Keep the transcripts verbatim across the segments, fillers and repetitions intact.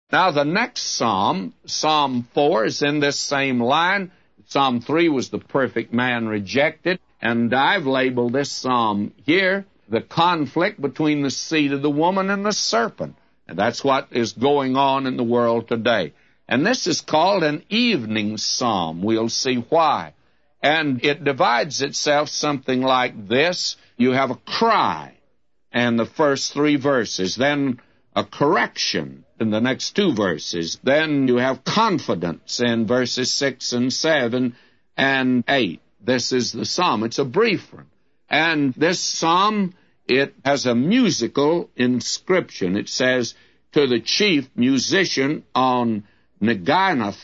Now, the next psalm, Psalm four, is in this same line. Psalm three was the perfect man rejected, and I've labeled this psalm here, the conflict between the seed of the woman and the serpent. And that's what is going on in the world today. And this is called an evening psalm. We'll see why. And it divides itself something like this. You have a cry in the first three verses, then a correction in the next two verses. Then you have confidence in verses six and seven and eight. This is the psalm. It's a brief one. And this psalm, it has a musical inscription. It says, to the chief musician on Neginoth,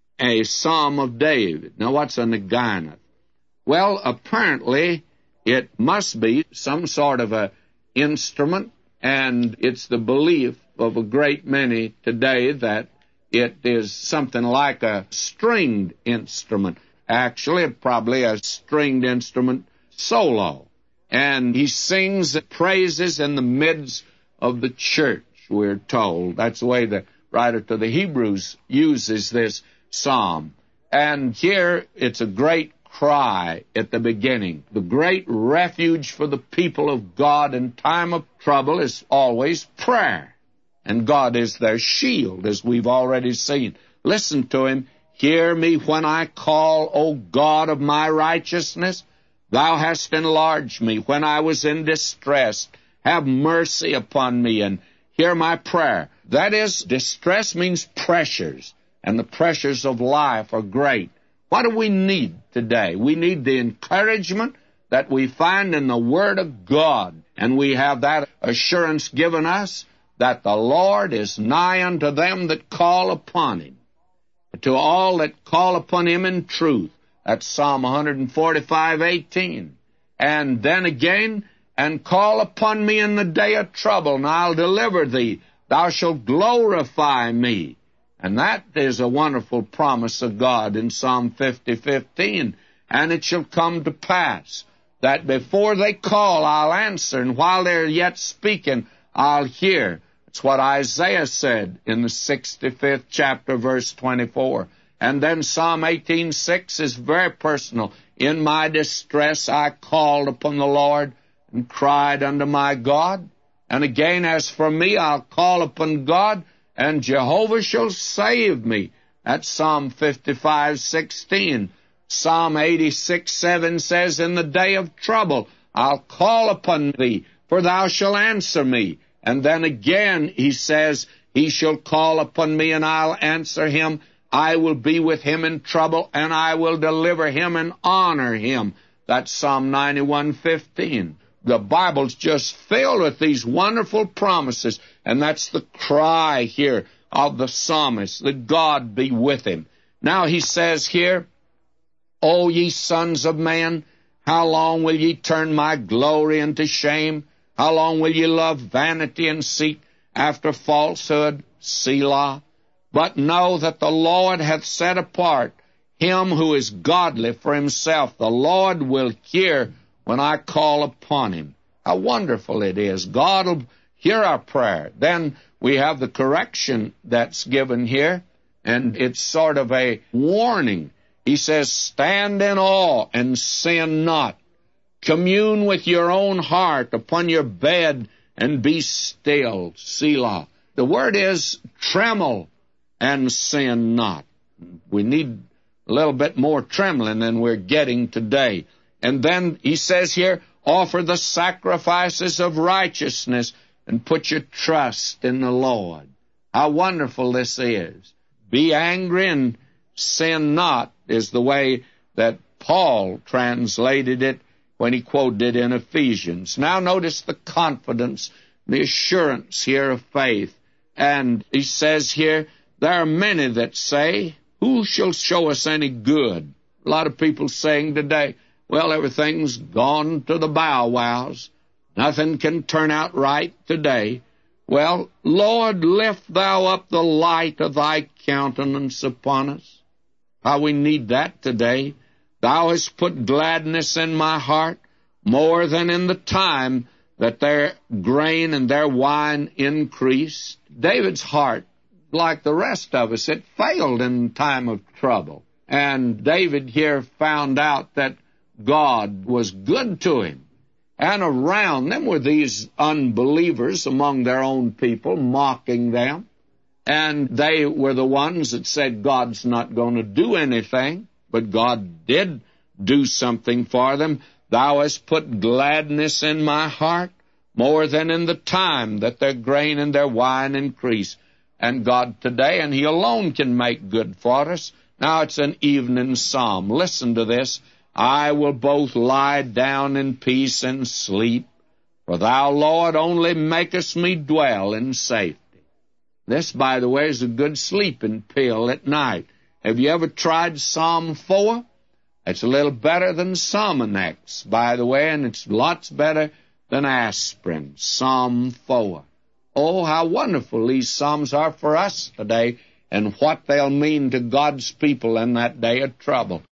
a psalm of David. Now, what's a Neginoth? Well, apparently, it must be some sort of a instrument, and it's the belief of a great many today that it is something like a stringed instrument. Actually, probably a stringed instrument solo. And he sings praises in the midst of the church, we're told. That's the way the writer to the Hebrews uses this psalm. And here it's a great cry at the beginning. The great refuge for the people of God in time of trouble is always prayer. And God is their shield, as we've already seen. Listen to him. Hear me when I call, O God of my righteousness. Thou hast enlarged me when I was in distress. Have mercy upon me and hear my prayer. That is, distress means pressures, and the pressures of life are great. What do we need today? We need the encouragement that we find in the Word of God, and we have that assurance given us that the Lord is nigh unto them that call upon him, to all that call upon him in truth. That's Psalm one forty-five, eighteen. And then again, and call upon me in the day of trouble, and I'll deliver thee. Thou shalt glorify me. And that is a wonderful promise of God in Psalm fifty, fifteen. And it shall come to pass that before they call, I'll answer, and while they're yet speaking, I'll hear. It's what Isaiah said in the sixty-fifth chapter, verse twenty-four. And then Psalm eighteen, six is very personal. In my distress I called upon the Lord and cried unto my God. And again, as for me, I'll call upon God, and Jehovah shall save me. That's Psalm fifty-five, sixteen. Psalm eighty-six, seven says, in the day of trouble I'll call upon thee, for thou shalt answer me. And then again he says, he shall call upon me, and I'll answer him. I will be with him in trouble, and I will deliver him and honor him. That's Psalm ninety-one, fifteen. The Bible's just filled with these wonderful promises, and that's the cry here of the psalmist, that God be with him. Now he says here, O ye sons of man, how long will ye turn my glory into shame? How long will ye love vanity and seek after falsehood? Selah. But know that the Lord hath set apart him who is godly for himself. The Lord will hear when I call upon him. How wonderful it is. God will hear our prayer. Then we have the correction that's given here, and it's sort of a warning. He says, stand in awe and sin not. Commune with your own heart upon your bed and be still. Selah. The word is tremble and sin not. We need a little bit more trembling than we're getting today. And then he says here, offer the sacrifices of righteousness and put your trust in the Lord. How wonderful this is. Be angry and sin not is the way that Paul translated it when he quoted it in Ephesians. Now notice the confidence, the assurance here of faith. And he says here, there are many that say, who shall show us any good? A lot of people saying today, well, everything's gone to the bow wows. Nothing can turn out right today. Well, Lord, lift thou up the light of thy countenance upon us. How we need that today. Thou hast put gladness in my heart more than in the time that their grain and their wine increased. David's heart like the rest of us. It failed in time of trouble. And David here found out that God was good to him. And around them were these unbelievers among their own people, mocking them. And they were the ones that said God's not going to do anything. But God did do something for them. Thou hast put gladness in my heart, more than in the time that their grain and their wine increase. And God today, and He alone can make good for us. Now it's an evening psalm. Listen to this. I will both lie down in peace and sleep, for Thou, Lord, only makest me dwell in safety. This, by the way, is a good sleeping pill at night. Have you ever tried Psalm four? It's a little better than Somanex, by the way, and it's lots better than aspirin. Psalm four. Oh, how wonderful these Psalms are for us today, and what they'll mean to God's people in that day of trouble.